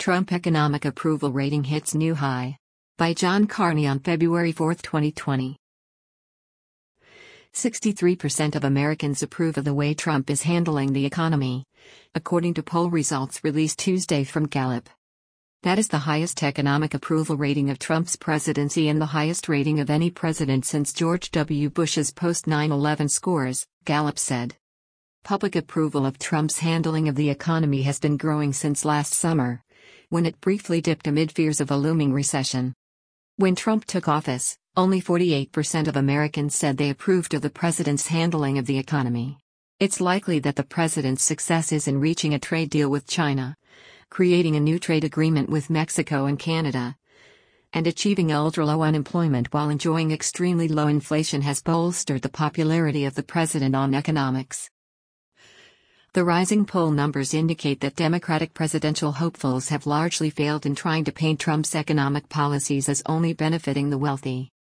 Trump economic approval rating hits new high. By John Carney on February 4, 2020. 63% of Americans approve of the way Trump is handling the economy, according to poll results released Tuesday from Gallup. That is the highest economic approval rating of Trump's presidency and the highest rating of any president since George W. Bush's post-9/11 scores, Gallup said. Public approval of Trump's handling of the economy has been growing since last summer, when it briefly dipped amid fears of a looming recession. When Trump took office, only 48% of Americans said they approved of the president's handling of the economy. It's likely that the president's success is in reaching a trade deal with China, creating a new trade agreement with Mexico and Canada, and achieving ultra-low unemployment while enjoying extremely low inflation has bolstered the popularity of the president on economics. The rising poll numbers indicate that Democratic presidential hopefuls have largely failed in trying to paint Trump's economic policies as only benefiting the wealthy.